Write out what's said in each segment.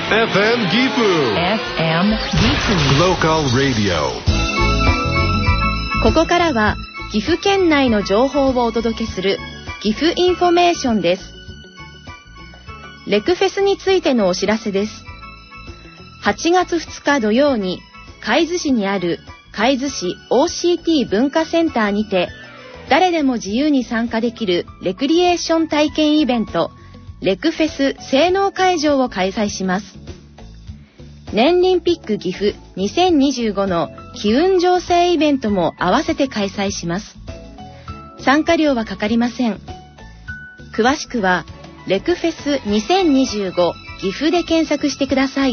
FM ギフ FM ギフ Local Radio。 ここからは岐阜県内の情報をお届けする岐阜インフォメーションです。レクフェスについてのお知らせです。8月2日土曜に海津市にある海津市 OCT 文化センターにて、誰でも自由に参加できるレクリエーション体験イベントレクフェス性能会場を開催します。年輪ピック岐阜2025の機運醸成イベントも合わせて開催します。参加料はかかりません。詳しくはレクフェス2025岐阜で検索してください。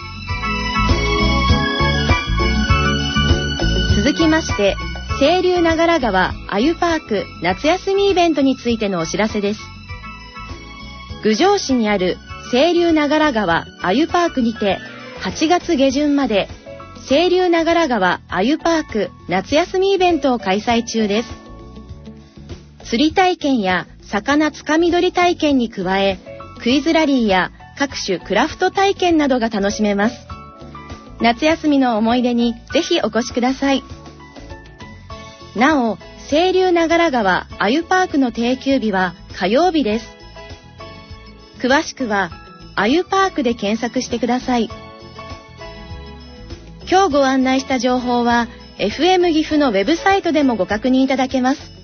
続きまして、清流長良川あゆパーク夏休みイベントについてのお知らせです。郡上市にある清流長良川あゆパークにて8月下旬まで清流長良川あゆパーク夏休みイベントを開催中です。釣り体験や魚つかみ取り体験に加え、クイズラリーや各種クラフト体験などが楽しめます。夏休みの思い出にぜひお越しください。なお、清流長良川あゆパークの定休日は火曜日です。詳しくはあゆパークで検索してください。今日ご案内した情報は FM 岐阜のウェブサイトでもご確認いただけます。